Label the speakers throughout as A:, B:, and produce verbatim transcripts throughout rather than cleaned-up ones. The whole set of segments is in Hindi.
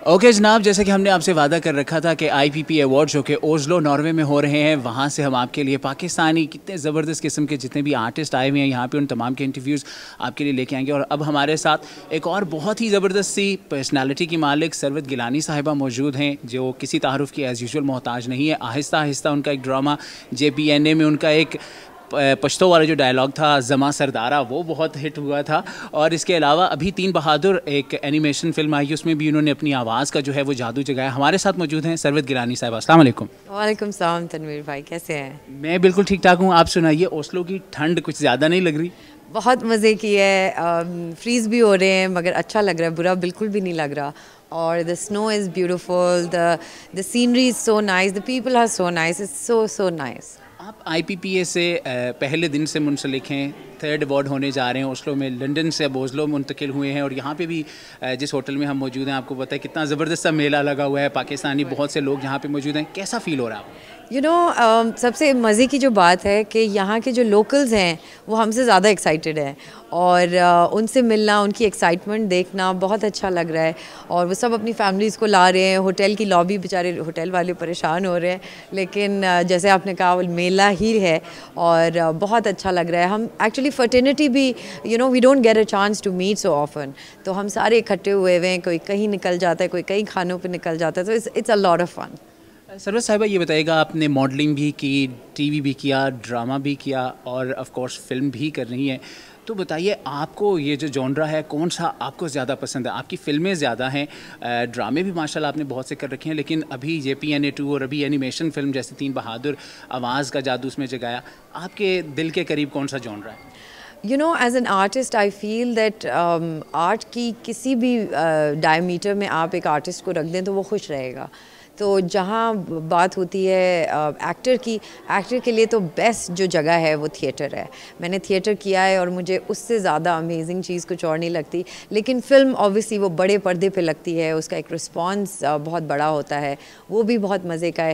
A: ओके जनाब, जैसे कि हमने आपसे वादा कर रखा था कि आईपीपी अवार्ड जो कि ओस्लो नॉर्वे में हो रहे हैं, वहाँ से हम आपके लिए पाकिस्तानी कितने ज़बरदस्त किस्म के जितने भी आर्टिस्ट आए हुए हैं यहाँ पे उन तमाम के इंटरव्यूज़ आपके लिए लेके आएंगे। और अब हमारे साथ एक और बहुत ही ज़बरदस्त सी पर्सनालिटी की मालिक सरवत गिलानी साहिबा मौजूद हैं, जो किसी तारुफ की एज़ यूजुअल मोहताज नहीं है। आहिस्ता आहिस्ता उनका एक drama J P N A में उनका एक पश्तो वाला जो डायलॉग था ज़मा सरदारा, वो बहुत हिट हुआ था। और इसके अलावा अभी तीन बहादुर एक एनिमेशन फिल्म आई, उसमें भी उन्होंने अपनी आवाज़ का जो है वो जादू जगाया। हमारे साथ मौजूद हैं सरवत गिलानी साहब। अस्सलाम वालेकुम।
B: वालेकुम सलाम तनवीर भाई, कैसे हैं?
A: मैं बिल्कुल ठीक ठाक हूँ। आप सुनाइए, ओस्लो की ठंड कुछ ज़्यादा नहीं लग रही?
B: बहुत मज़े की है, फ्रीज़ भी हो रहे हैं मगर अच्छा लग रहा है, बुरा बिल्कुल भी नहीं लग रहा। और the snow is beautiful, the the scenery is so nice, the people are so nice, it's so so nice.
A: आप आईपीपीए से पहले दिन से मुंसलिक हैं, थर्ड अवार्ड होने जा रहे हैं ओस्लो में, लंदन से अब ओस्लो मुंतकिल हुए हैं और यहाँ पे भी जिस होटल में हम मौजूद हैं, आपको पता है कितना ज़बरदस्त सा मेला लगा हुआ है, पाकिस्तानी बहुत से लोग यहाँ पे मौजूद हैं। कैसा फ़ील हो रहा है आपको?
B: यू नो सबसे मज़े की जो बात है कि यहाँ के जो लोकल्स हैं वो हमसे ज़्यादा एक्साइटेड हैं और uh, उनसे मिलना, उनकी एक्साइटमेंट देखना बहुत अच्छा लग रहा है। और वो सब अपनी फैमिलीज़ को ला रहे हैं। होटल की लॉबी, बेचारे होटल वाले परेशान हो रहे हैं, लेकिन uh, जैसे आपने कहा वो मेला ही है और uh, बहुत अच्छा लग रहा है। हम एक्चुअली फर्टिनिटी भी, you know we don't get a chance to meet so often, तो हम सारे इकट्ठे हुए हुए हैं, कोई कहीं निकल जाता है, कोई कई खानों पर निकल जाता है, तो it's it's a lot of fun.
A: Sarwat साहिबा, ये बताइएगा, आपने मॉडलिंग भी की, टीवी भी किया, ड्रामा भी किया और ऑफ कोर्स फिल्म भी कर रही हैं, तो बताइए आपको ये जो जॉनरा है कौन सा आपको ज़्यादा पसंद है? आपकी फ़िल्में ज़्यादा हैं, ड्रामे भी माशाल्लाह आपने बहुत से कर रखे हैं, लेकिन अभी J P N A two और अभी एनिमेशन फिल्म जैसे तीन बहादुर, आवाज़ का जादू उसमें जगाया, आपके दिल के करीब कौन सा जॉनरा है?
B: You know as an artist I feel that art की किसी भी डायमीटर uh, में आप एक आर्टिस्ट को रख दें तो वो खुश रहेगा। तो जहाँ बात होती है एक्टर की, एक्टर के लिए तो बेस्ट जो जगह है वो थिएटर है। मैंने थिएटर किया है और मुझे उससे ज़्यादा अमेजिंग चीज़ कुछ और नहीं लगती। लेकिन फ़िल्म ऑब्वियसली वो बड़े पर्दे पे लगती है, उसका एक रिस्पॉन्स बहुत बड़ा होता है, वो भी बहुत मज़े का है।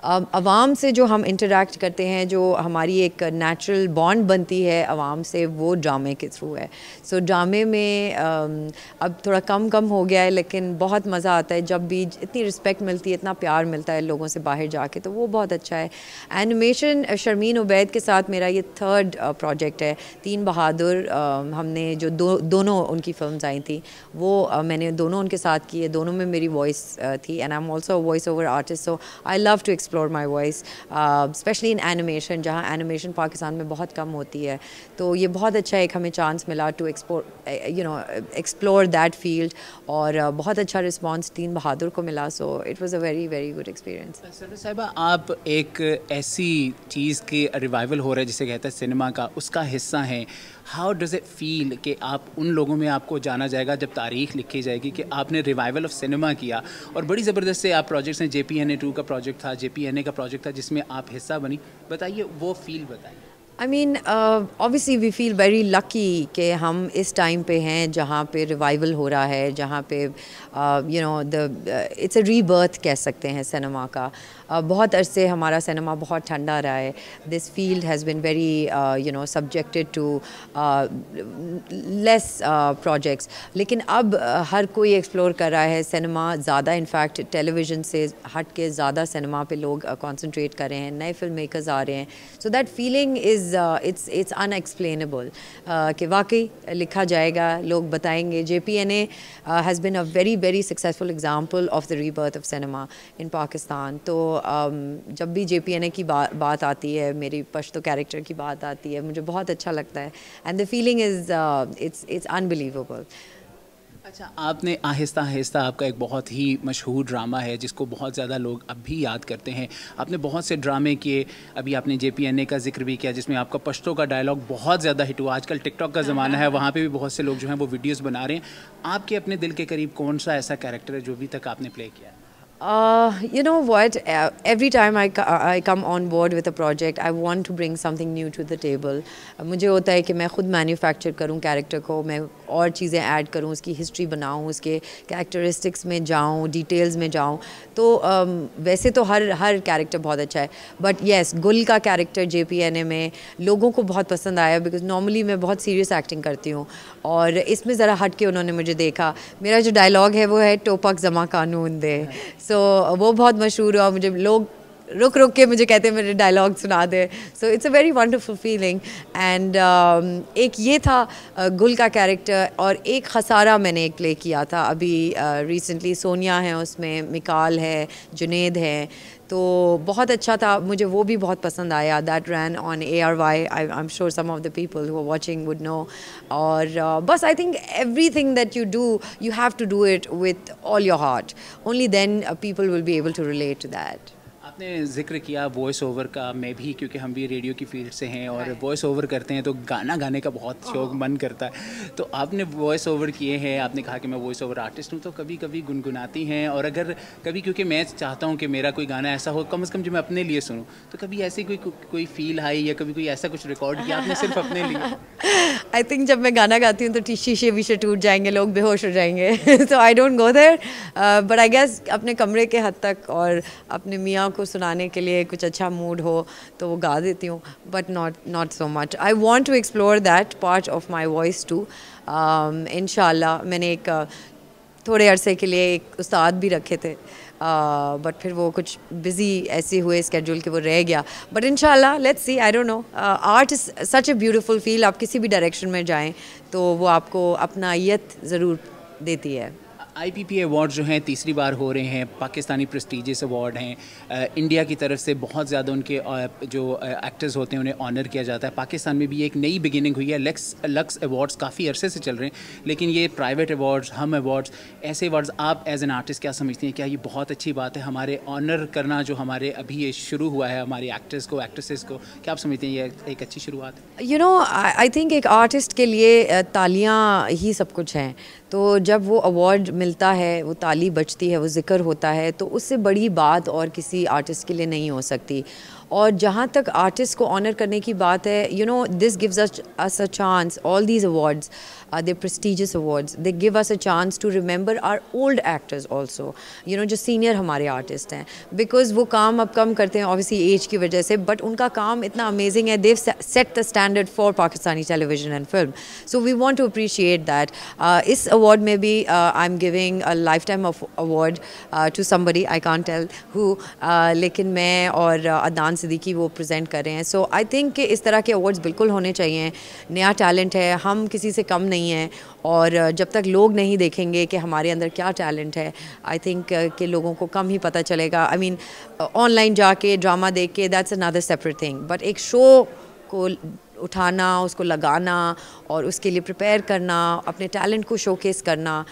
B: आवाम से जो हम इंटरेक्ट करते हैं, जो हमारी एक नेचुरल बॉन्ड बनती है आवाम से, वो ड्रामे के थ्रू है। सो so, ड्रामे में अब थोड़ा कम कम हो गया है, लेकिन बहुत मज़ा आता है जब भी इतनी रिस्पेक्ट मिलती है, इतना प्यार मिलता है लोगों से बाहर जाके, तो वो बहुत अच्छा है। एनिमेशन शर्मीन उबैद के साथ मेरा ये थर्ड प्रोजेक्ट है, तीन बहादुर। हमने जो दो दोनों उनकी फिल्म्स आई थी वो मैंने दोनों उनके साथ की है, दोनों में मेरी वॉइस थी and I am also voice over artist, so I love to explore my voice, specially in animation, जहाँ एनिमेशन पाकिस्तान में बहुत कम होती है। तो ये बहुत अच्छा एक हमें चांस मिला to explore you know explore that field, और uh, बहुत अच्छा रिस्पॉन्स तीन बहादुर को मिला। So it was a very very good experience.
A: Sarwat साहिबा, आप एक ऐसी चीज़ के रिवाइवल हो रहा है जिसे कहते हैं सिनेमा का, उसका हिस्सा हैं। हाउ डज़ इट फील कि आप उन लोगों में आपको जाना जाएगा जब तारीख लिखी जाएगी कि आपने रिवाइवल ऑफ सिनेमा किया और बड़ी ज़बरदस्त से आप प्रोजेक्ट्स हैं, J P N A two का प्रोजेक्ट था, जे पी एन ए का प्रोजेक्ट था जिसमें आप हिस्सा बनी, बताइए वो फील बताइए।
B: I mean obviously we feel very lucky कि हम इस टाइम पे हैं जहाँ पे रिवाइवल हो रहा है, जहाँ पे you know the it's a rebirth कह सकते हैं सिनेमा का। uh, बहुत अरसे हमारा सिनेमा बहुत ठंडा रहा है। This field has been very you know subjected to less projects, लेकिन अब uh, हर कोई एक्सप्लोर कर रहा है सिनेमा ज़्यादा। इनफैक्ट टेलीविज़न से हट के ज़्यादा सिनेमा पे लोग कंसंट्रेट uh, कर रहे हैं, नए फिल्म मेकर्स आ रहे हैं। So that feeling is it's it's unexplainable कि वाकई लिखा जाएगा, लोग बताएंगे। J P N A has been a very very successful example of the rebirth of cinema in Pakistan. तो um, जब भी जे पी एन ए की बा, बात आती है, मेरी पश्तो कैरेक्टर की बात आती है, मुझे बहुत अच्छा लगता है and the feeling is it's it's unbelievable.
A: अच्छा, आपने आहिस्ता आहिस्ता, आपका एक बहुत ही मशहूर ड्रामा है जिसको बहुत ज़्यादा लोग अब भी याद करते हैं, आपने बहुत से ड्रामे किए, अभी आपने जे पी एन ए का जिक्र भी किया जिसमें आपका पश्तो का डायलॉग बहुत ज़्यादा हिट हुआ। आजकल टिकटॉक का ज़माना है, वहाँ पे भी बहुत से लोग जो हैं वो वीडियोस बना रहे हैं। आपके अपने दिल के करीब कौन सा ऐसा कैरेक्टर है जो अभी तक आपने प्ले किया है?
B: Uh, you know what? Uh, every time I, I come on board with a project, I want to bring something new to the table. Uh, मुझे होता है कि मैं खुद मैन्युफैक्चर करूँ कैरेक्टर को, मैं और चीज़ें ऐड करूँ, उसकी हिस्ट्री बनाऊँ, उसके कैरेक्टरिस्टिक्स में जाऊँ, डिटेल्स में जाऊँ. तो um, वैसे तो हर हर कैरेक्टर बहुत अच्छा है, बट येस, गुल का character J P N A में लोगों को बहुत पसंद आया, बिकॉज नॉर्मली मैं बहुत सीरियस एक्टिंग करती हूँ और इसमें ज़रा हट के उन्होंने मुझे देखा. मेरा जो डायलॉग है वो है टोपक जमा कानून दे. सो so, वो बहुत मशहूर हुआ, मुझे लोग रुक रुक के मुझे कहते हैं मेरे डायलॉग सुना दे. So it's a very wonderful feeling. And एक ये था uh, गुल का कैरेक्टर, और एक खसारा मैंने एक प्ले किया था अभी रिसेंटली. uh, सोनिया है उसमें, मिकाल है, जुनेद है, तो बहुत अच्छा था. मुझे वो भी बहुत पसंद आया. That ran on A R Y. I am sure some of the people who are watching would know. और uh, बस I think everything that you do, you have to do it with all your heart. Only then people will be able to relate to that.
A: आपने जिक्र किया वॉइस ओवर का. मैं भी, क्योंकि हम भी रेडियो की फील्ड से हैं और वॉइस ओवर करते हैं, तो गाना गाने का बहुत शौक मन करता है. तो आपने वॉइस ओवर किए हैं, आपने कहा कि मैं वॉइस ओवर आर्टिस्ट हूँ, तो कभी कभी गुनगुनाती हैं. और अगर कभी, क्योंकि मैं चाहता हूँ कि मेरा कोई गाना ऐसा हो कम से कम जो मैं अपने लिए सुनूँ, तो कभी ऐसी कोई कोई फील आई या कभी कोई ऐसा कुछ रिकॉर्ड किया आपने सिर्फ अपने लिए?
B: आई थिंक जब मैं गाना गाती हूँ तो शीशे वीशे टूट जाएंगे, लोग बेहोश हो जाएंगे. तो I don't go there, but I guess अपने कमरे के हद तक और अपने मियाँ को सुनाने के लिए कुछ अच्छा मूड हो तो वो गा देती हूँ, but not not so much. I want to explore that part of my voice too. इंशाल्लाह. मैंने एक uh, थोड़े अरसे के लिए एक उस्ताद भी रखे थे, बट uh, फिर वो कुछ बिज़ी ऐसे हुए स्केड्यूल के वो रह गया. बट इंशाल्लाह let's see. I don't know. Art is such a beautiful feel. आप किसी भी डायरेक्शन में जाएं तो वो आपको अपनायत ज़रूर देती है.
A: आई पी पी अवार्ड जो हैं तीसरी बार हो रहे हैं, पाकिस्तानी प्रेस्टीजियस अवार्ड हैं. इंडिया की तरफ से बहुत ज़्यादा उनके uh, जो एक्टर्स होते हैं उन्हें ऑनर किया जाता है. पाकिस्तान में भी एक नई बिगिनिंग हुई है. लक्स लक्स अवार्ड्स काफ़ी अरसे से चल रहे हैं, लेकिन ये प्राइवेट अवार्ड्स, हम अवार्ड्स, ऐसे अवार्ड्स आप एज एन आर्टिस्ट क्या समझती हैं? क्या ये बहुत अच्छी बात है हमारे ऑनर करना, जो हमारे अभी ये शुरू हुआ है हमारे एक्टर्स को, एक्ट्रेसेस को? क्या आप समझती हैं ये एक अच्छी शुरुआत है?
B: यू नो, आई थिंक एक आर्टिस्ट के लिए तालियां ही सब कुछ हैं. तो जब वो अवार्ड मिलता है, वो ताली बजती है, वो जिक्र होता है, तो उससे बड़ी बात और किसी आर्टिस्ट के लिए नहीं हो सकती. और जहाँ तक आर्टिस्ट को ऑनर करने की बात है, you know, this gives us us a chance. All these awards, the prestigious awards, they give us a chance to remember our old actors also, you know, जो सीनियर हमारे आर्टिस्ट हैं. बिकॉज वो काम अब कम करते हैं ऑब्वियसली एज की वजह से, बट उनका काम इतना अमेजिंग है. They set the standard for Pakistani television and film. So we want to appreciate that. इस अवार्ड में भी I am giving a lifetime award to somebody, I can't tell who, लेकिन मैं और अदनान सिद्दीकी वो प्रेजेंट कर रहे हैं. सो आई थिंक कि इस तरह के अवार्ड्स बिल्कुल होने चाहिए. नया टैलेंट है, हम किसी से कम नहीं हैं, और जब तक लोग नहीं देखेंगे कि हमारे अंदर क्या टैलेंट है, आई थिंक कि लोगों को कम ही पता चलेगा. आई मीन ऑनलाइन जाके ड्रामा देख के that's another separate thing, but एक शो को उठाना, उसको लगाना और उसके लिए प्रिपेयर करना, अपने टैलेंट को शोकेस करना,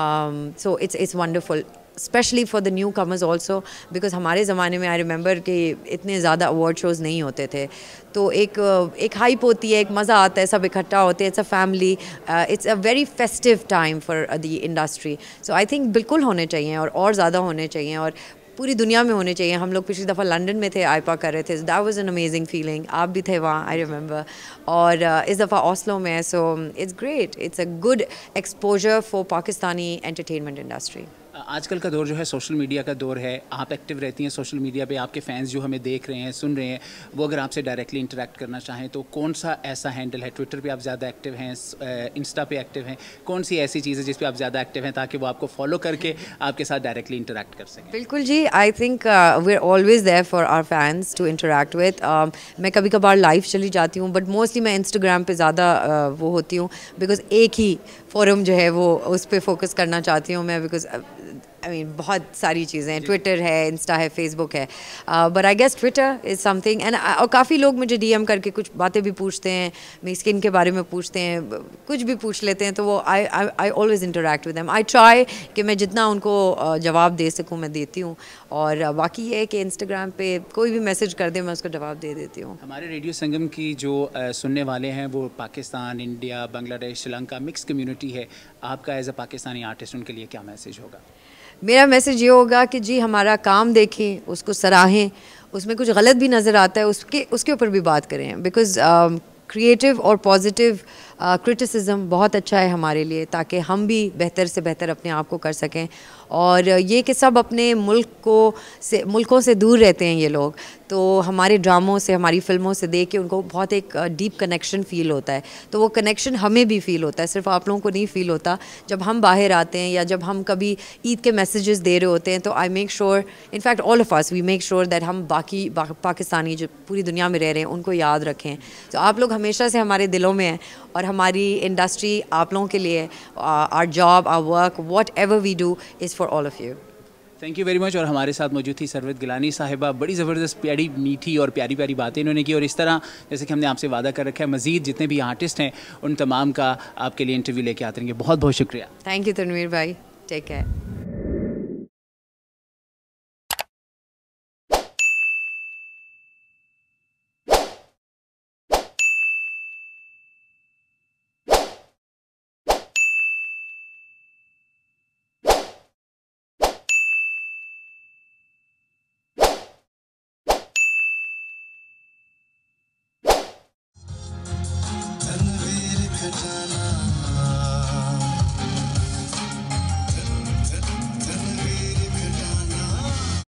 B: so it's it's wonderful, specially for the newcomers also. Because हमारे ज़माने में आई रिमेंबर कि इतने ज़्यादा अवार्ड शोज़ नहीं होते थे, तो एक एक हाइप होती है, एक मज़ा आता है, सब इकट्ठा होते हैं, it's a family, it's a very festive time for the industry. So I think बिल्कुल होने चाहिए, और और ज़्यादा होने चाहिए, और पूरी दुनिया में होने चाहिए. हम लोग पिछली दफ़ा लंदन में थे, आईपा कर रहे थे, that was an amazing feeling. आप भी थे वहाँ, आई रिमेंबर. और uh, इस दफ़ा ओस्लो में. So it's great, it's a good exposure for Pakistani entertainment industry.
A: आजकल का दौर जो है सोशल मीडिया का दौर है. आप एक्टिव रहती हैं सोशल मीडिया पे. आपके फैंस जो हमें देख रहे हैं, सुन रहे हैं, वो अगर आपसे डायरेक्टली इंटरेक्ट करना चाहें तो कौन सा ऐसा हैंडल है? ट्विटर पे आप ज़्यादा एक्टिव हैं, इंस्टा पे एक्टिव हैं, कौन सी ऐसी चीज़ है जिस पे आप ज़्यादा एक्टिव हैं ताकि वो आपको फॉलो करके आपके साथ डायरेक्टली इंटरेक्ट कर सकें?
B: बिल्कुल जी. I think we are always there for our fans to interact with. मैं कभी कभार लाइव चली जाती हूँ, बट मोस्टली मैं इंस्टाग्राम पे ज़्यादा uh, वो होती हूँ, बिकॉज एक ही फोरम जो है वो उस पर फोकस करना चाहती हूँ मैं. बिकॉज आई मीन बहुत सारी चीज़ें हैं, ट्विटर है, इंस्टा है, फेसबुक है, but I guess Twitter is something. And और काफ़ी लोग मुझे डीएम करके कुछ बातें भी पूछते हैं, मेरी स्किन के बारे में पूछते हैं, कुछ भी पूछ लेते हैं, तो वो I I always interact with them. I try कि मैं जितना उनको जवाब दे सकूँ मैं देती हूँ, और बाकी ये है कि इंस्टाग्राम पे कोई भी मैसेज कर दे मैं उसको जवाब दे देती हूँ.
A: हमारे रेडियो संगम की जो uh, सुनने वाले हैं वो Pakistan, India, Bangladesh, Sri Lanka mix community है. आपका एज अ पाकिस्तानी आर्टिस्ट उनके लिए क्या मैसेज होगा?
B: मेरा मैसेज ये होगा कि जी हमारा काम देखें, उसको सराहें, उसमें कुछ गलत भी नज़र आता है उसके उसके ऊपर भी बात करें, बिकॉज क्रिएटिव और पॉजिटिव क्रिटिसिज्म बहुत अच्छा है हमारे लिए, ताकि हम भी बेहतर से बेहतर अपने आप को कर सकें। और ये कि सब अपने मुल्क को से मुल्कों से दूर रहते हैं ये लोग, तो हमारे ड्रामों से, हमारी फ़िल्मों से देख के उनको बहुत एक डीप कनेक्शन फ़ील होता है। तो वो कनेक्शन हमें भी फ़ील होता है, सिर्फ आप लोगों को नहीं फ़ील होता। जब हम बाहर आते हैं या जब हम कभी ईद के मैसेजेस दे रहे होते हैं, तो I make sure, in fact all of us we make sure that हम बाकी बा, पाकिस्तानी जो पूरी दुनिया में रह रहे हैं उनको याद रखें। तो आप लोग हमेशा से हमारे दिलों में हैं, और हमारी इंडस्ट्री आप लोगों के लिए, our job, our work, whatever we do is for all of you.
A: Thank you very much. और हमारे साथ मौजूद थी सरवत गिलानी साहिबा। बड़ी ज़बरदस्त, प्यारी, मीठी और प्यारी प्यारी बातें इन्होंने की। और इस तरह जैसे कि हमने आपसे वादा कर रखा है, मज़ीद जितने भी आर्टिस्ट हैं उन तमाम का आपके लिए इंटरव्यू लेके आते रहेंगे। बहुत बहुत शुक्रिया।
B: थैंक यू तनवीर भाई, टेक केयर।